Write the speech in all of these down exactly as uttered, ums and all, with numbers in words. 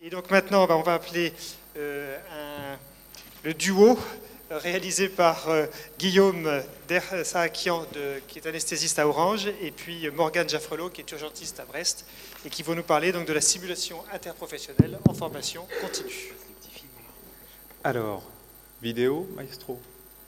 Et donc maintenant, on va appeler euh, un, le duo réalisé par euh, Guillaume Dersaakian, de, qui est anesthésiste à Orange, et puis Morgane Jaffrelot, qui est urgentiste à Brest, et qui vont nous parler donc de la simulation interprofessionnelle en formation continue. Alors, vidéo, maestro.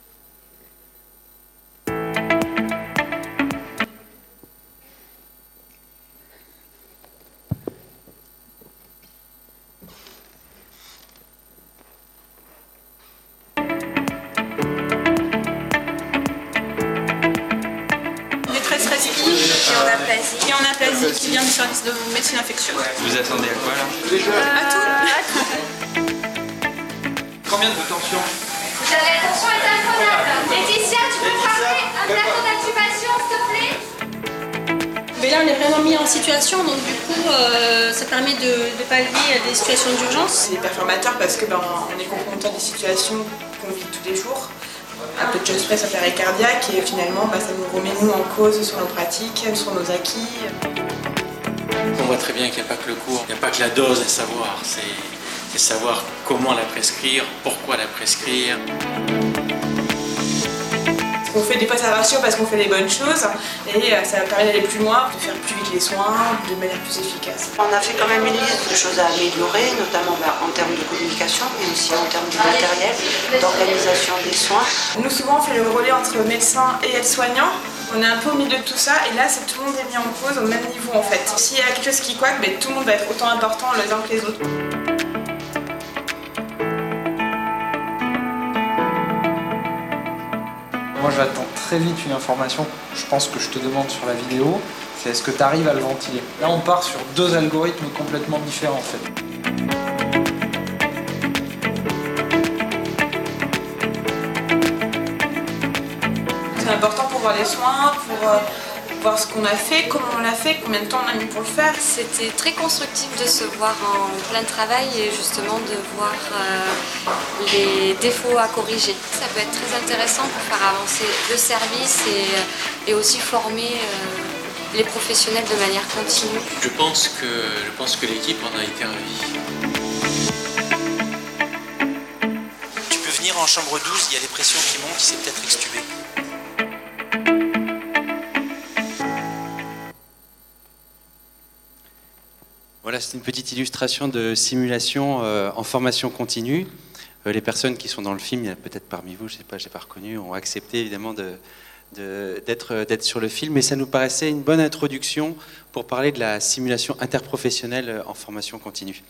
Qui en aplasie, qui vient du service de médecine infectieuse. Vous attendez à quoi là? À tout. Combien de tension? La tension est inconnaissable. Laetitia, tu peux parler un plateau d'activation, s'il te plaît? Mais là, on est vraiment mis en situation, donc du coup, euh, ça permet de, de pallier à des situations d'urgence. C'est hyper formateur parce que ben, on est confronté à des situations qu'on vit tous les jours. Un peu de chest press, appareil cardiaque, et finalement bah, ça nous remet nous en cause sur nos pratiques, sur nos acquis. On voit très bien qu'il n'y a pas que le cours, il n'y a pas que la dose à savoir, c'est savoir comment la prescrire, pourquoi la prescrire. On fait des fois ça rassure parce qu'on fait les bonnes choses et ça permet d'aller plus loin, de faire plus vite les soins, de manière plus efficace. On a fait quand même une liste de choses à améliorer, notamment bah, en termes de communication, mais aussi en termes de matériel, d'organisation des soins. Nous souvent on fait le relais entre médecins et aides-soignants. On est un peu au milieu de tout ça et là c'est tout le monde est mis en cause au même niveau en fait. S'il y a quelque chose qui coaque, bah, tout le monde va être autant important les uns que les autres. Moi j'attends très vite une information, je pense que je te demande sur la vidéo, c'est est-ce que tu arrives à le ventiler. Là on part sur deux algorithmes complètement différents en fait. C'est important pour voir les soins, pour euh, voir ce qu'on a fait, comment on l'a fait, combien de temps on a mis pour le faire. C'était très constructif de se voir en plein travail et justement de voir euh, les défauts à corriger. Ça peut être très intéressant pour faire avancer le service et, et aussi former euh, les professionnels de manière continue. Je pense que, je pense que l'équipe en a été ravie. Tu peux venir en chambre douze, il y a des pressions qui montent, il s'est peut-être extubé. Voilà, c'est une petite illustration de simulation euh, en formation continue. Euh, les personnes qui sont dans le film, il y a peut-être parmi vous, je ne sais pas, je n'ai pas reconnu, ont accepté évidemment de, de, d'être, d'être sur le film, mais ça nous paraissait une bonne introduction pour parler de la simulation interprofessionnelle en formation continue.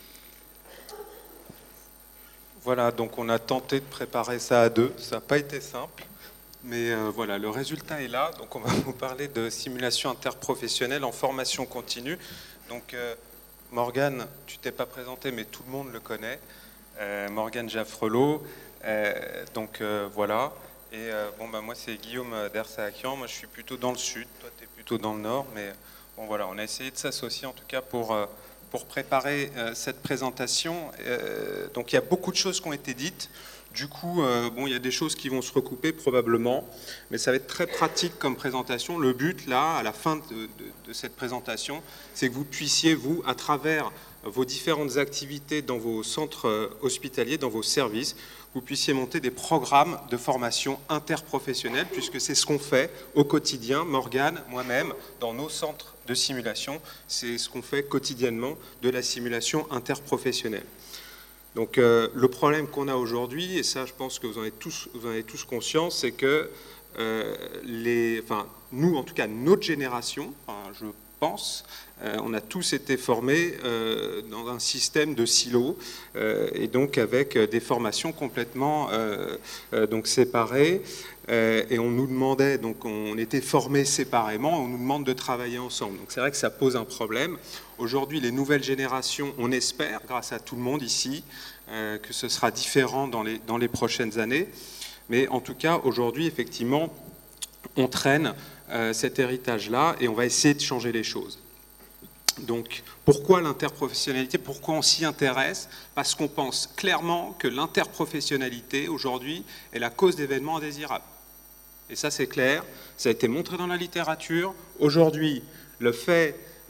Voilà, donc on a tenté de préparer ça à deux, ça n'a pas été simple, mais euh, voilà, le résultat est là. Donc on va vous parler de simulation interprofessionnelle en formation continue. Donc, euh, Morgane, tu t'es pas présenté, mais tout le monde le connaît. Euh, Morgane Jaffrelot, euh, donc euh, voilà. Et euh, bon, bah, moi, c'est Guillaume Dersaakian. Moi, je suis plutôt dans le sud. Toi, tu es plutôt dans le nord. Mais bon, voilà, on a essayé de s'associer, en tout cas, pour, euh, pour préparer euh, cette présentation. Euh, donc, il y a beaucoup de choses qui ont été dites. Du coup, euh, bon, il y a des choses qui vont se recouper probablement, mais ça va être très pratique comme présentation. Le but, là, à la fin de, de, de cette présentation, c'est que vous puissiez, vous, à travers vos différentes activités dans vos centres hospitaliers, dans vos services, vous puissiez monter des programmes de formation interprofessionnelle, puisque c'est ce qu'on fait au quotidien, Morgane, moi-même, dans nos centres de simulation, c'est ce qu'on fait quotidiennement de la simulation interprofessionnelle. Donc euh, le problème qu'on a aujourd'hui, et ça je pense que vous en avez tous, vous en avez tous conscience, c'est que euh, les, enfin, nous, en tout cas notre génération, enfin, je pense, euh, on a tous été formés euh, dans un système de silos euh, et donc avec des formations complètement euh, euh, donc séparées. Euh, et on nous demandait, donc on était formés séparément, on nous demande de travailler ensemble. Donc c'est vrai que ça pose un problème. Aujourd'hui, les nouvelles générations, on espère, grâce à tout le monde ici, euh, que ce sera différent dans les, dans les prochaines années. Mais en tout cas, aujourd'hui, effectivement, on traîne euh, cet héritage-là et on va essayer de changer les choses. Donc, pourquoi l'interprofessionnalité? Pourquoi on s'y intéresse? Parce qu'on pense clairement que l'interprofessionnalité, aujourd'hui, est la cause d'événements indésirables. Et ça, c'est clair, ça a été montré dans la littérature. Aujourd'hui, le fait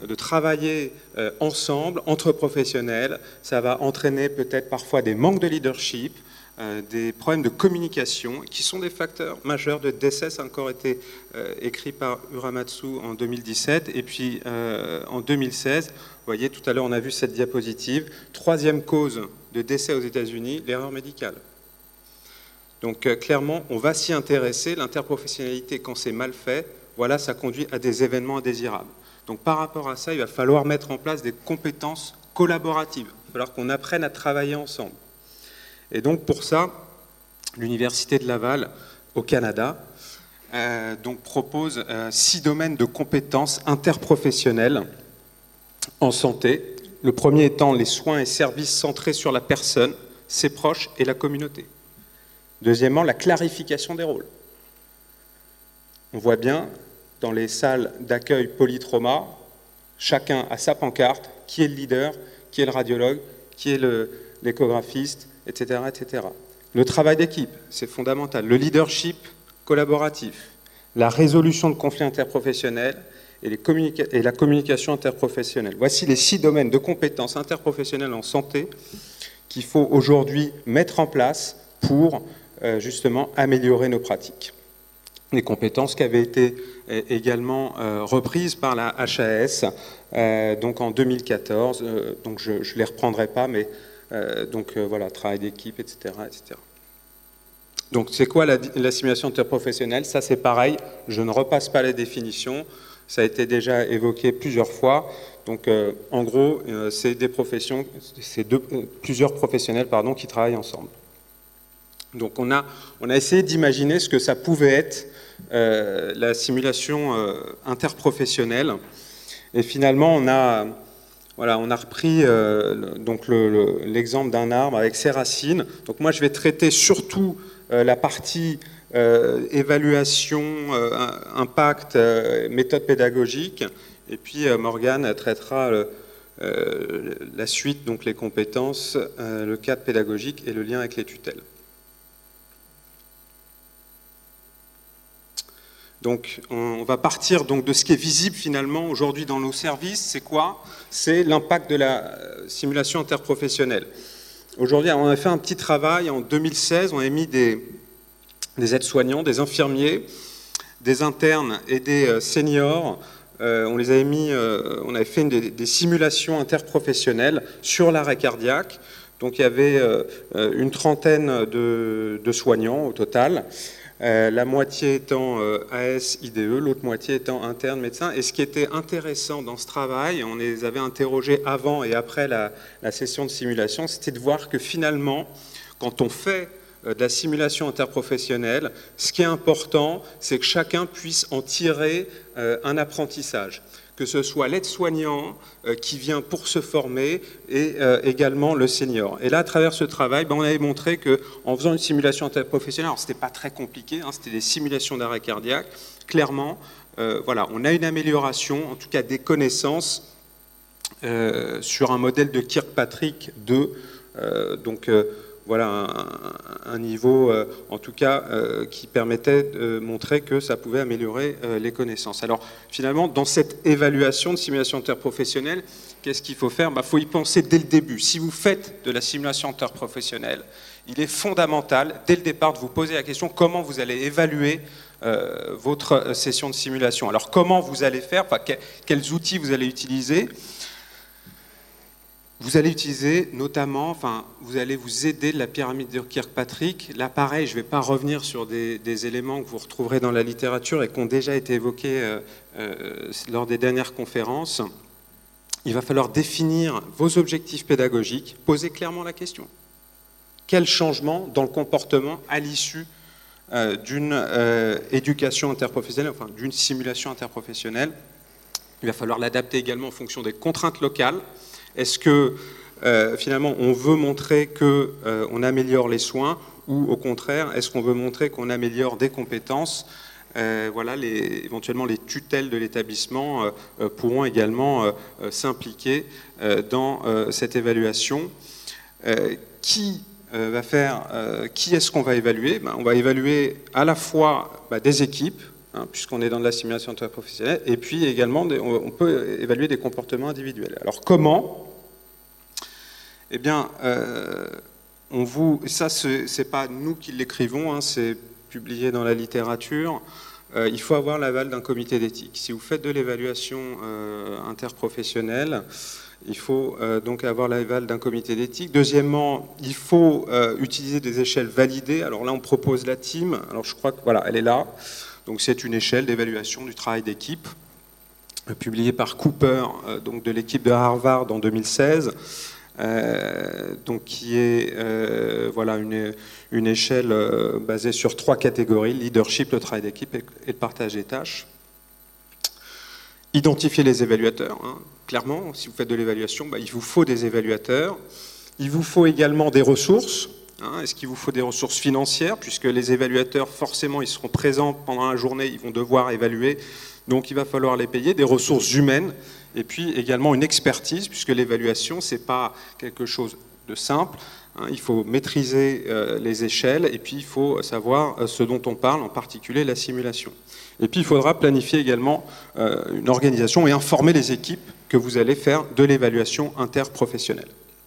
de travailler euh, ensemble, entre professionnels. Ça va entraîner peut-être parfois des manques de leadership, euh, des problèmes de communication, qui sont des facteurs majeurs de décès. Ça a encore été euh, écrit par Uramatsu en deux mille dix-sept. Et puis euh, en deux mille seize, vous voyez, tout à l'heure on a vu cette diapositive, troisième cause de décès aux États-Unis, l'erreur médicale. Donc euh, clairement, on va s'y intéresser. L'interprofessionnalité, quand c'est mal fait, voilà, ça conduit à des événements indésirables. Donc par rapport à ça, il va falloir mettre en place des compétences collaboratives. Il va falloir qu'on apprenne à travailler ensemble. Et donc pour ça, l'Université de Laval, au Canada, euh, donc, propose euh, six domaines de compétences interprofessionnelles en santé. Le premier étant les soins et services centrés sur la personne, ses proches et la communauté. Deuxièmement, la clarification des rôles. On voit bien, dans les salles d'accueil polytrauma, chacun a sa pancarte, qui est le leader, qui est le radiologue, qui est l'échographiste, et cetera, et cetera. Le travail d'équipe, c'est fondamental. Le leadership collaboratif, la résolution de conflits interprofessionnels et, les et la communication interprofessionnelle. Voici les six domaines de compétences interprofessionnelles en santé qu'il faut aujourd'hui mettre en place pour euh, justement améliorer nos pratiques. Les compétences qui avaient été également euh, reprises par la H A S euh, donc en deux mille quatorze, euh, donc je ne les reprendrai pas, mais euh, donc euh, voilà, travail d'équipe, et cetera, et cetera. Donc c'est quoi la, la simulation interprofessionnelle? Ça c'est pareil, je ne repasse pas les définitions, ça a été déjà évoqué plusieurs fois. Donc euh, en gros, euh, c'est des professions, c'est deux, euh, plusieurs professionnels pardon, qui travaillent ensemble. Donc on a, on a essayé d'imaginer ce que ça pouvait être euh, la simulation euh, interprofessionnelle. Et finalement, on a, voilà, on a repris euh, donc le, le, l'exemple d'un arbre avec ses racines. Donc moi, je vais traiter surtout euh, la partie euh, évaluation, euh, impact, euh, méthode pédagogique. Et puis euh, Morgane traitera euh, euh, la suite, donc les compétences, euh, le cadre pédagogique et le lien avec les tutelles. Donc, on va partir donc de ce qui est visible finalement aujourd'hui dans nos services. C'est quoi? C'est l'impact de la simulation interprofessionnelle. Aujourd'hui, on a fait un petit travail en deux mille seize. On a mis des, des aides-soignants, des infirmiers, des internes et des seniors. Euh, on les avait mis, euh, on avait fait une, des, des simulations interprofessionnelles sur l'arrêt cardiaque. Donc, il y avait euh, une trentaine de, de soignants au total. Euh, la moitié étant euh, A S I D E, l'autre moitié étant interne médecin. Et ce qui était intéressant dans ce travail, on les avait interrogés avant et après la, la session de simulation, c'était de voir que finalement, quand on fait euh, de la simulation interprofessionnelle, ce qui est important, c'est que chacun puisse en tirer euh, un apprentissage. Que ce soit l'aide-soignant euh, qui vient pour se former et euh, également le senior. Et là, à travers ce travail, ben, on avait montré qu'en faisant une simulation interprofessionnelle, alors c'était pas très compliqué, hein, c'était des simulations d'arrêt cardiaque, clairement, euh, voilà, on a une amélioration, en tout cas des connaissances, euh, sur un modèle de Kirkpatrick deux, euh, donc euh, voilà un, un niveau, euh, en tout cas, euh, qui permettait de montrer que ça pouvait améliorer euh, les connaissances. Alors, finalement, dans cette évaluation de simulation interprofessionnelle, qu'est-ce qu'il faut faire? Il bah, faut y penser dès le début. Si vous faites de la simulation interprofessionnelle, il est fondamental, dès le départ, de vous poser la question comment vous allez évaluer euh, votre session de simulation. Alors, comment vous allez faire? Enfin, que, quels outils vous allez utiliser? Vous allez utiliser notamment, enfin, vous allez vous aider de la pyramide de Kirkpatrick. Là, pareil, je ne vais pas revenir sur des, des éléments que vous retrouverez dans la littérature et qui ont déjà été évoqués euh, euh, lors des dernières conférences. Il va falloir définir vos objectifs pédagogiques, poser clairement la question. Quel changement dans le comportement à l'issue euh, d'une euh, éducation interprofessionnelle, enfin d'une simulation interprofessionnelle? Il va falloir l'adapter également en fonction des contraintes locales. Est-ce que euh, finalement on veut montrer qu'on euh, améliore les soins ou au contraire est-ce qu'on veut montrer qu'on améliore des compétences? euh, voilà, les, éventuellement les tutelles de l'établissement euh, pourront également euh, s'impliquer euh, dans euh, cette évaluation. Euh, qui euh, va faire, euh, qui est-ce qu'on va évaluer? Ben, on va évaluer à la fois bah, des équipes, hein, puisqu'on est dans de la simulation interprofessionnelle, et puis également, des, on, on peut évaluer des comportements individuels. Alors comment? Eh bien, euh, on vous, ça, c'est pas nous qui l'écrivons, hein, c'est publié dans la littérature. Euh, il faut avoir l'aval d'un comité d'éthique. Si vous faites de l'évaluation euh, interprofessionnelle, il faut euh, donc avoir l'aval d'un comité d'éthique. Deuxièmement, il faut euh, utiliser des échelles validées. Alors là, on propose la T I M. Alors je crois que voilà, elle est là. Donc c'est une échelle d'évaluation du travail d'équipe, euh, publiée par Cooper, euh, donc de l'équipe de Harvard en deux mille seize. Euh, donc qui est euh, voilà, une, une échelle euh, basée sur trois catégories: leadership, le travail d'équipe et, et le partage des tâches. Identifier les évaluateurs, hein. Clairement, si vous faites de l'évaluation, bah, il vous faut des évaluateurs. Il vous faut également des ressources. Hein. Est-ce qu'il vous faut des ressources financières? Puisque les évaluateurs, forcément, ils seront présents pendant la journée, ils vont devoir évaluer, donc il va falloir les payer. Des ressources humaines. Et puis également une expertise, puisque l'évaluation, ce n'est pas quelque chose de simple. Hein, il faut maîtriser euh, les échelles, et puis il faut savoir euh, ce dont on parle, en particulier la simulation. Et puis il faudra planifier également euh, une organisation et informer les équipes que vous allez faire de l'évaluation interprofessionnelle.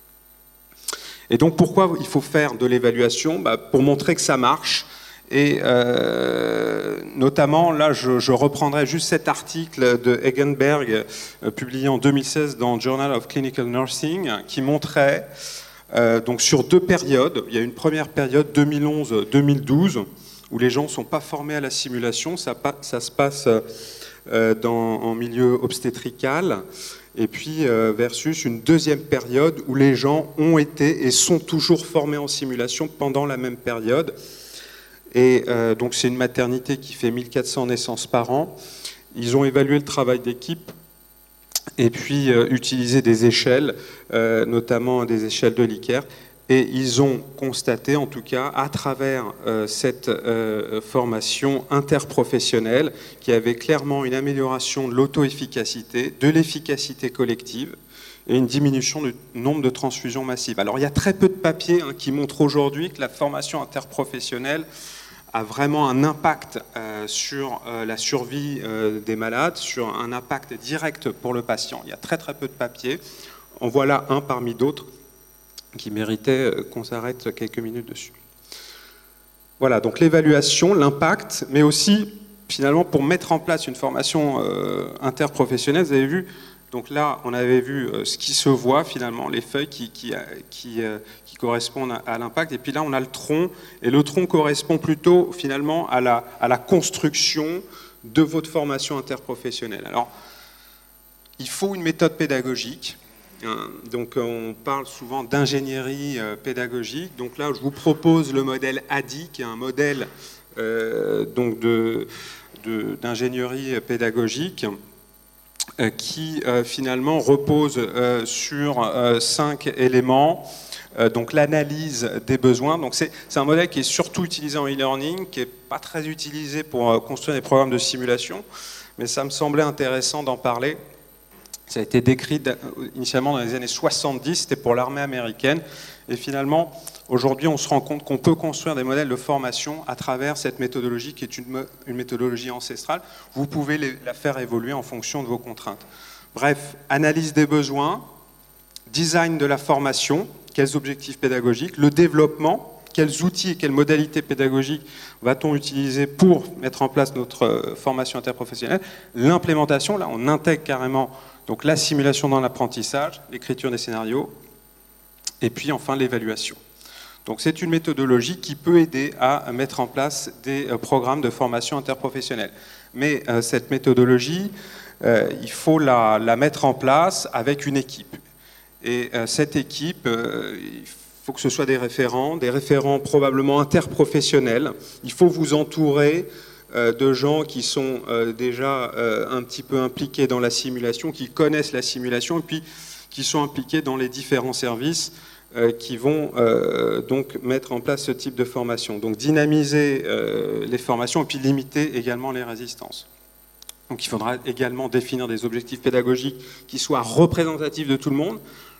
Et donc pourquoi il faut faire de l'évaluation? Bah, pour montrer que ça marche. Et euh, notamment, là, je, je reprendrai juste cet article de Eggenberg, euh, publié en deux mille seize dans Journal of Clinical Nursing, qui montrait, euh, donc sur deux périodes, il y a une première période deux mille onze deux mille douze, où les gens ne sont pas formés à la simulation, ça, ça se passe euh, dans, en milieu obstétrical, et puis euh, versus une deuxième période où les gens ont été et sont toujours formés en simulation pendant la même période. Et euh, donc c'est une maternité qui fait mille quatre cents naissances par an. Ils ont évalué le travail d'équipe et puis euh, utilisé des échelles, euh, notamment des échelles de Likert. Et ils ont constaté, en tout cas, à travers euh, cette euh, formation interprofessionnelle, qu'il y avait clairement une amélioration de l'auto-efficacité, de l'efficacité collective, et une diminution du nombre de transfusions massives. Alors il y a très peu de papiers hein, qui montrent aujourd'hui que la formation interprofessionnelle a vraiment un impact euh, sur euh, la survie euh, des malades, sur un impact direct pour le patient. Il y a très très peu de papiers. En voilà un parmi d'autres qui méritait euh, qu'on s'arrête quelques minutes dessus. Voilà, donc l'évaluation, l'impact, mais aussi finalement pour mettre en place une formation euh, interprofessionnelle, vous avez vu. Donc là, on avait vu ce qui se voit finalement, les feuilles qui, qui, qui, qui correspondent à l'impact. Et puis là, on a le tronc. Et le tronc correspond plutôt finalement à la, à la construction de votre formation interprofessionnelle. Alors, il faut une méthode pédagogique. Donc on parle souvent d'ingénierie pédagogique. Donc là, je vous propose le modèle A D I, qui est un modèle euh, donc de, de, d'ingénierie pédagogique, qui euh, finalement repose euh, sur euh, cinq éléments. Euh, donc l'analyse des besoins. Donc c'est un modèle qui est surtout utilisé en e-learning, qui n'est pas très utilisé pour euh, construire des programmes de simulation, mais ça me semblait intéressant d'en parler. Ça a été décrit initialement dans les années soixante-dix, c'était pour l'armée américaine, et finalement aujourd'hui on se rend compte qu'on peut construire des modèles de formation à travers cette méthodologie qui est une, une méthodologie ancestrale. Vous pouvez les, la faire évoluer en fonction de vos contraintes. Bref, analyse des besoins, design de la formation, quels objectifs pédagogiques, le développement, quels outils et quelles modalités pédagogiques va-t-on utiliser pour mettre en place notre formation interprofessionnelle, l'implémentation, là on intègre carrément donc la simulation dans l'apprentissage, l'écriture des scénarios, et puis enfin l'évaluation. Donc c'est une méthodologie qui peut aider à mettre en place des programmes de formation interprofessionnelle. Mais euh, cette méthodologie, euh, il faut la, la mettre en place avec une équipe. Et euh, cette équipe, euh, il faut que ce soit des référents, des référents probablement interprofessionnels. Il faut vous entourer euh, de gens qui sont euh, déjà euh, un petit peu impliqués dans la simulation, qui connaissent la simulation, et puis qui sont impliqués dans les différents services euh, qui vont euh, donc mettre en place ce type de formation. Donc dynamiser euh, les formations et puis limiter également les résistances. Donc il faudra également définir des objectifs pédagogiques qui soient représentatifs de tout le monde.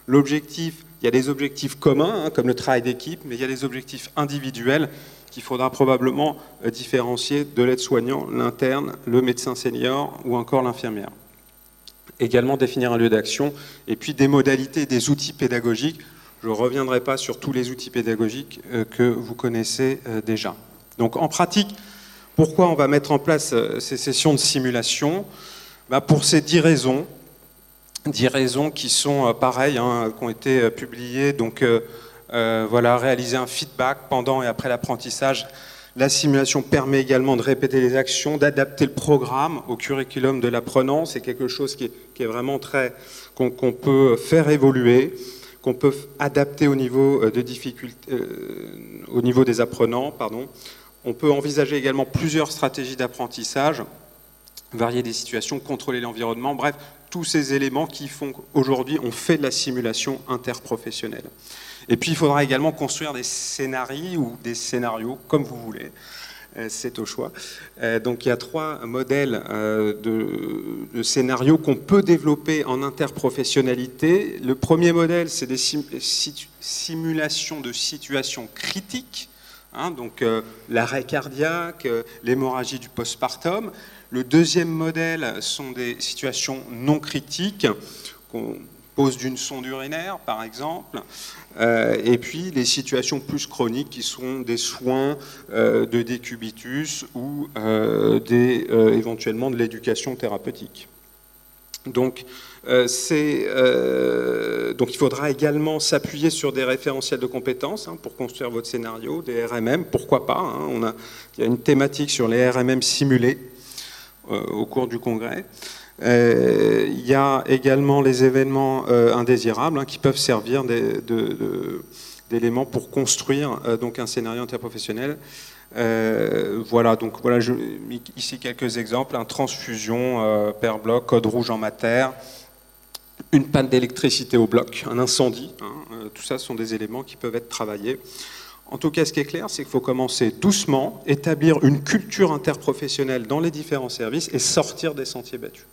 L'objectif, il y a des objectifs communs, hein, comme le travail d'équipe, mais il y a des objectifs individuels qu'il faudra probablement euh, différencier de l'aide-soignant, l'interne, le médecin senior ou encore l'infirmière. Également définir un lieu d'action et puis des modalités, des outils pédagogiques. Je ne reviendrai pas sur tous les outils pédagogiques euh, que vous connaissez euh, déjà. Donc en pratique, pourquoi on va mettre en place euh, ces sessions de simulation? Bah, pour ces dix raisons, dix raisons qui sont euh, pareilles, hein, qui ont été euh, publiées. Donc euh, euh, voilà, réaliser un feedback pendant et après l'apprentissage. La simulation permet également de répéter les actions, d'adapter le programme au curriculum de l'apprenant. C'est quelque chose qui est, qui est vraiment très, qu'on qu'on peut faire évoluer, qu'on peut adapter au niveau de difficulté, euh, au niveau des apprenants, pardon. On peut envisager également plusieurs stratégies d'apprentissage, varier des situations, contrôler l'environnement, bref, tous ces éléments qui font qu'aujourd'hui on fait de la simulation interprofessionnelle. Et puis il faudra également construire des scénarios ou des scénarios, comme vous voulez, c'est au choix. Donc il y a trois modèles de, de scénarios qu'on peut développer en interprofessionnalité. Le premier modèle, c'est des sim simulations de situations critiques, hein, donc euh, l'arrêt cardiaque, euh, l'hémorragie du postpartum. Le deuxième modèle sont des situations non critiques, qu'on pose d'une sonde urinaire, par exemple, euh, et puis les situations plus chroniques qui sont des soins euh, de décubitus ou euh, des, euh, éventuellement de l'éducation thérapeutique. Donc, euh, euh, donc il faudra également s'appuyer sur des référentiels de compétences hein, pour construire votre scénario, des R M M, pourquoi pas, hein, on a, il y a une thématique sur les R M M simulés euh, au cours du congrès. Euh, il y a également les événements euh, indésirables hein, qui peuvent servir d'éléments pour construire euh, donc un scénario interprofessionnel. Euh, voilà, donc voilà, je, ici quelques exemples, hein, transfusion euh, per bloc, code rouge en mater, une panne d'électricité au bloc, un incendie, hein, euh, tout ça sont des éléments qui peuvent être travaillés. En tout cas, ce qui est clair, c'est qu'il faut commencer doucement, établir une culture interprofessionnelle dans les différents services et sortir des sentiers battus.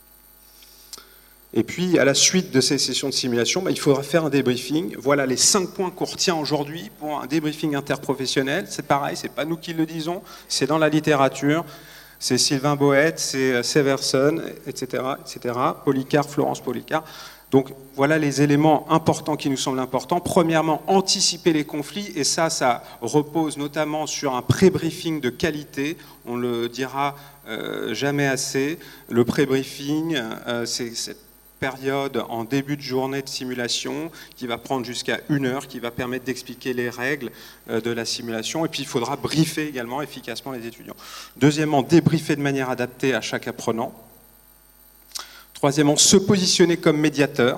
Et puis, à la suite de ces sessions de simulation, bah, il faudra faire un débriefing. Voilà les cinq points qu'on retient aujourd'hui pour un débriefing interprofessionnel. C'est pareil, c'est pas nous qui le disons, c'est dans la littérature. C'est Sylvain Boët, c'est Severson, et cetera, et cetera. Policar, Florence Policar. Donc, voilà les éléments importants qui nous semblent importants. Premièrement, anticiper les conflits, et ça, ça repose notamment sur un pré-briefing de qualité. On le dira euh, jamais assez. Le pré-briefing, euh, c'est cette période en début de journée de simulation qui va prendre jusqu'à une heure, qui va permettre d'expliquer les règles de la simulation. Et puis, il faudra briefer également efficacement les étudiants. Deuxièmement, débriefer de manière adaptée à chaque apprenant. Troisièmement, se positionner comme médiateur.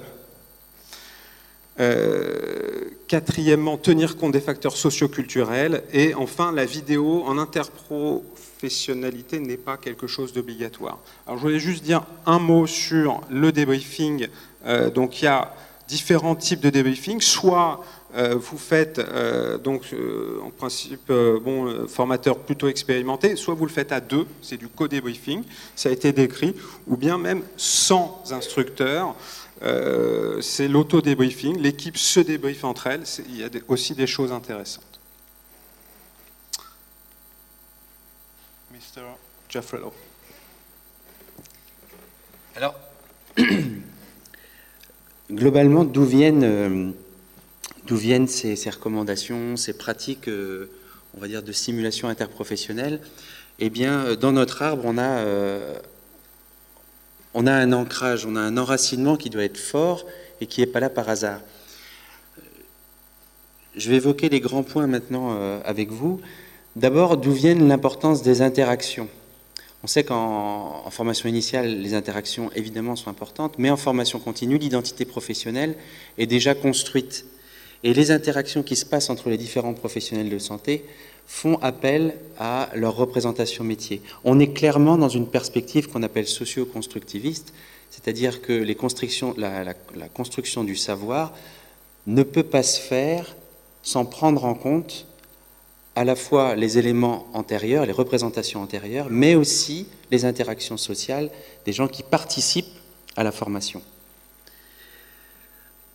Euh, quatrièmement, tenir compte des facteurs socio-culturels. Et enfin, la vidéo en interprofessionnalité n'est pas quelque chose d'obligatoire. Alors, je voulais juste dire un mot sur le débriefing. Euh, donc, il y a différents types de débriefing. Soit euh, vous faites, euh, donc, euh, en principe, euh, bon, euh, formateur plutôt expérimenté, soit vous le faites à deux, c'est du co-débriefing, ça a été décrit, ou bien même sans instructeur. Euh, c'est l'auto-débriefing, l'équipe se débriefe entre elles, il y a des, aussi des choses intéressantes. Mister Giafrello. Alors, globalement, d'où viennent, euh, d'où viennent ces, ces recommandations, ces pratiques, euh, on va dire, de simulation interprofessionnelle? Eh bien, dans notre arbre, on a... Euh, On a un ancrage, on a un enracinement qui doit être fort et qui n'est pas là par hasard. Je vais évoquer les grands points maintenant avec vous. D'abord, d'où viennent l'importance des interactions? On sait qu'en en formation initiale, les interactions évidemment sont importantes, mais en formation continue, l'identité professionnelle est déjà construite. Et les interactions qui se passent entre les différents professionnels de santé font appel à leur représentation métier. On est clairement dans une perspective qu'on appelle socio-constructiviste, c'est-à-dire que les constructions, la, la, la construction du savoir ne peut pas se faire sans prendre en compte à la fois les éléments antérieurs, les représentations antérieures, mais aussi les interactions sociales des gens qui participent à la formation.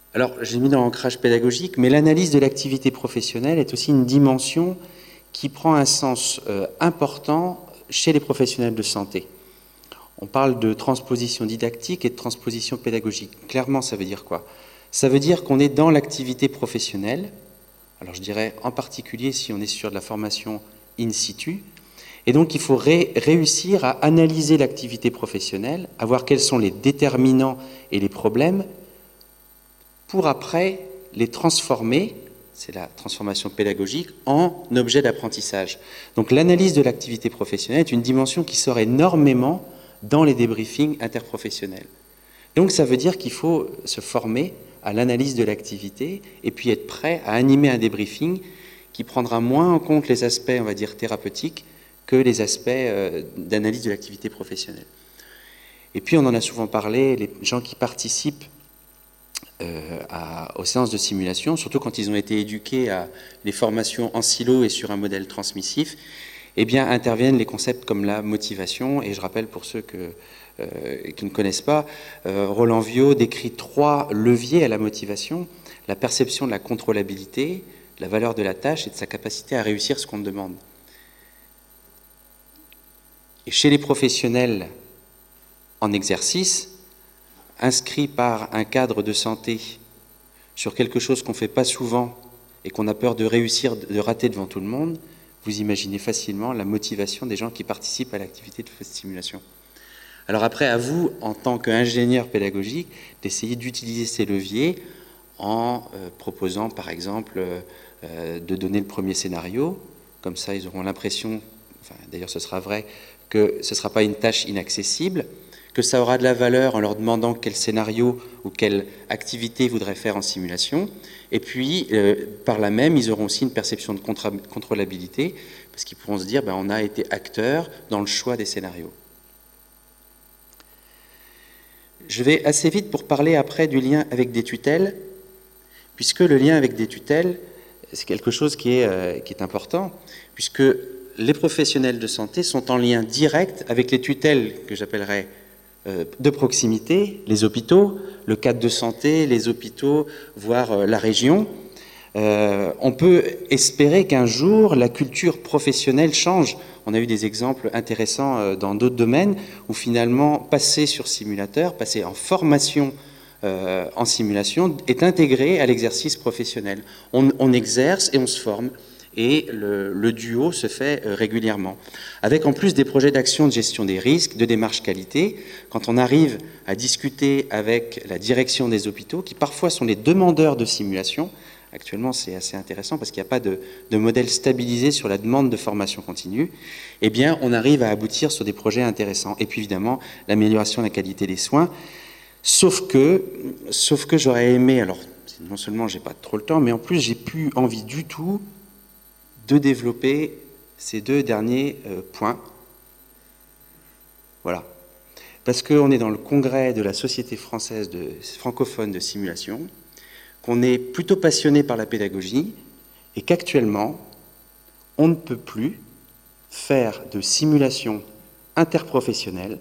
Alors, j'ai mis dans l'ancrage pédagogique, mais l'analyse de l'activité professionnelle est aussi une dimension qui prend un sens euh, important chez les professionnels de santé. On parle de transposition didactique et de transposition pédagogique. Clairement, ça veut dire quoi? Ça veut dire qu'on est dans l'activité professionnelle, alors je dirais en particulier si on est sur de la formation in situ, et donc il faut ré réussir à analyser l'activité professionnelle, à voir quels sont les déterminants et les problèmes, pour après les transformer, c'est la transformation pédagogique, en objet d'apprentissage. Donc l'analyse de l'activité professionnelle est une dimension qui sort énormément dans les débriefings interprofessionnels. Donc ça veut dire qu'il faut se former à l'analyse de l'activité et puis être prêt à animer un débriefing qui prendra moins en compte les aspects, on va dire, thérapeutiques que les aspects euh, d'analyse de l'activité professionnelle. Et puis on en a souvent parlé, les gens qui participent euh, à, aux séances de simulation, surtout quand ils ont été éduqués à les formations en silo et sur un modèle transmissif, eh bien interviennent les concepts comme la motivation. Et je rappelle pour ceux que, euh, qui ne connaissent pas, euh, Roland Viau décrit trois leviers à la motivation: la perception de la contrôlabilité, de la valeur de la tâche et de sa capacité à réussir ce qu'on demande. Et chez les professionnels en exercice, inscrits par un cadre de santé sur quelque chose qu'on ne fait pas souvent et qu'on a peur de réussir, de rater devant tout le monde, vous imaginez facilement la motivation des gens qui participent à l'activité de simulation. Alors après, à vous, en tant qu'ingénieur pédagogique, d'essayer d'utiliser ces leviers en euh, proposant, par exemple, euh, de donner le premier scénario. Comme ça, ils auront l'impression, enfin, d'ailleurs ce sera vrai, que ce ne sera pas une tâche inaccessible, que ça aura de la valeur en leur demandant quel scénario ou quelle activité ils voudraient faire en simulation. Et puis, euh, par là même, ils auront aussi une perception de contrôlabilité, parce qu'ils pourront se dire, ben, on a été acteur dans le choix des scénarios. Je vais assez vite pour parler après du lien avec des tutelles, puisque le lien avec des tutelles, c'est quelque chose qui est, euh, qui est important, puisque les professionnels de santé sont en lien direct avec les tutelles que j'appellerais euh, de proximité, les hôpitaux, le cadre de santé, les hôpitaux, voire euh, la région. Euh, on peut espérer qu'un jour, la culture professionnelle change. On a eu des exemples intéressants euh, dans d'autres domaines où finalement, passer sur simulateur, passer en formation euh, en simulation, est intégré à l'exercice professionnel. On, on exerce et on se forme. Et le, le duo se fait euh, régulièrement. Avec en plus des projets d'action de gestion des risques, de démarche qualité, quand on arrive à discuter avec la direction des hôpitaux, qui parfois sont les demandeurs de simulation, actuellement c'est assez intéressant parce qu'il n'y a pas de, de modèle stabilisé sur la demande de formation continue, eh bien on arrive à aboutir sur des projets intéressants. Et puis évidemment, l'amélioration de la qualité des soins, sauf que, sauf que j'aurais aimé, alors non seulement j'ai pas trop le temps, mais en plus j'ai plus envie du tout de développer ces deux derniers euh, points. Voilà. Parce qu'on est dans le congrès de la Société française de, francophone de simulation, qu'on est plutôt passionné par la pédagogie, et qu'actuellement, on ne peut plus faire de simulation interprofessionnelle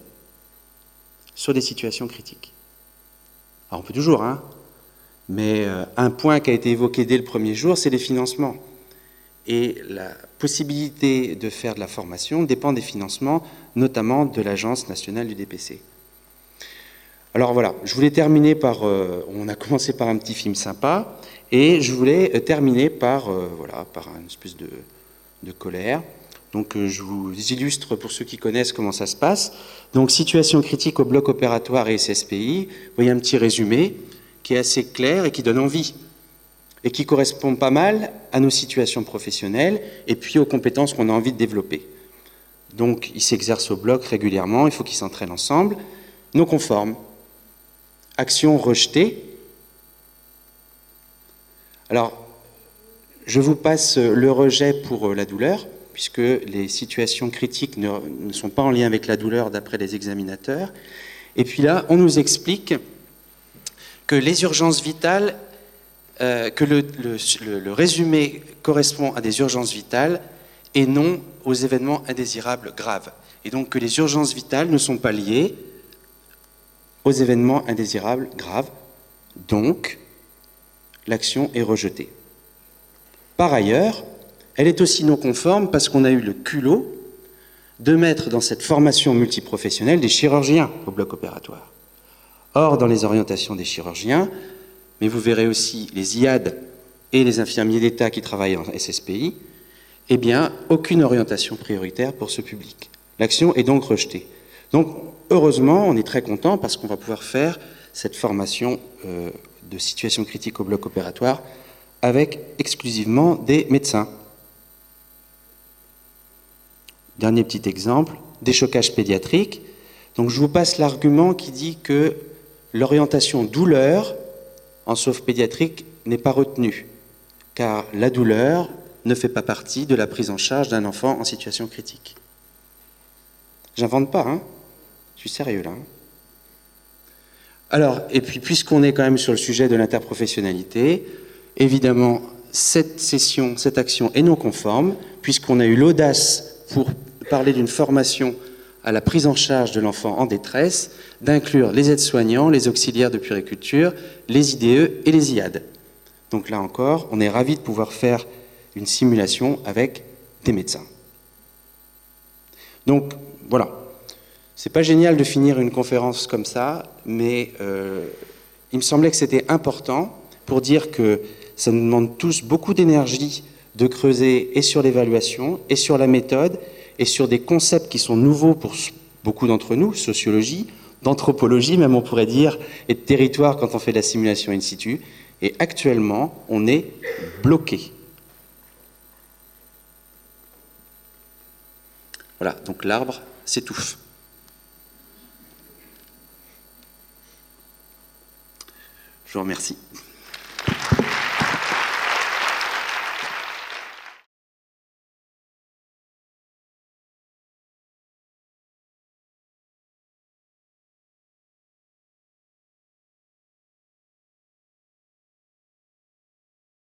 sur des situations critiques. Alors on peut toujours, hein, mais euh, un point qui a été évoqué dès le premier jour, c'est les financements. Et la possibilité de faire de la formation dépend des financements, notamment de l'Agence nationale du D P C. Alors voilà, je voulais terminer par... Euh, on a commencé par un petit film sympa, et je voulais terminer par, euh, voilà, par une espèce de, de colère. Donc euh, je vous illustre pour ceux qui connaissent comment ça se passe. Donc situation critique au bloc opératoire et S S P I. Vous voyez un petit résumé qui est assez clair et qui donne envie, et qui correspond pas mal à nos situations professionnelles et puis aux compétences qu'on a envie de développer. Donc, ils s'exercent au bloc régulièrement, il faut qu'ils s'entraînent ensemble. Non conformes. Action rejetée. Alors, je vous passe le rejet pour la douleur, puisque les situations critiques ne, ne sont pas en lien avec la douleur d'après les examinateurs. Et puis là, on nous explique que les urgences vitales Euh, que le, le, le résumé correspond à des urgences vitales et non aux événements indésirables graves. Et donc que les urgences vitales ne sont pas liées aux événements indésirables graves. Donc, l'action est rejetée. Par ailleurs, elle est aussi non conforme parce qu'on a eu le culot de mettre dans cette formation multiprofessionnelle des chirurgiens au bloc opératoire. Or, dans les orientations des chirurgiens, mais vous verrez aussi les I A D et les infirmiers d'État qui travaillent en S S P I, eh bien, aucune orientation prioritaire pour ce public. L'action est donc rejetée. Donc, heureusement, on est très content parce qu'on va pouvoir faire cette formation euh, de situation critique au bloc opératoire avec exclusivement des médecins. Dernier petit exemple, déchocage pédiatrique. Donc, je vous passe l'argument qui dit que l'orientation douleur en sauve pédiatrique n'est pas retenue, car la douleur ne fait pas partie de la prise en charge d'un enfant en situation critique. J'invente pas, hein? Je suis sérieux là. Hein? Alors, et puis puisqu'on est quand même sur le sujet de l'interprofessionnalité, évidemment, cette session, cette action est non conforme, puisqu'on a eu l'audace pour parler d'une formation à la prise en charge de l'enfant en détresse, d'inclure les aides-soignants, les auxiliaires de puériculture, les I D E et les I A D. Donc là encore, on est ravis de pouvoir faire une simulation avec des médecins. Donc voilà, c'est pas génial de finir une conférence comme ça, mais euh, il me semblait que c'était important pour dire que ça nous demande tous beaucoup d'énergie de creuser et sur l'évaluation, et sur la méthode, et sur des concepts qui sont nouveaux pour beaucoup d'entre nous, sociologie, d'anthropologie même on pourrait dire, et de territoire quand on fait de la simulation in situ, et actuellement on est bloqué. Voilà, donc l'arbre s'étouffe. Je vous remercie.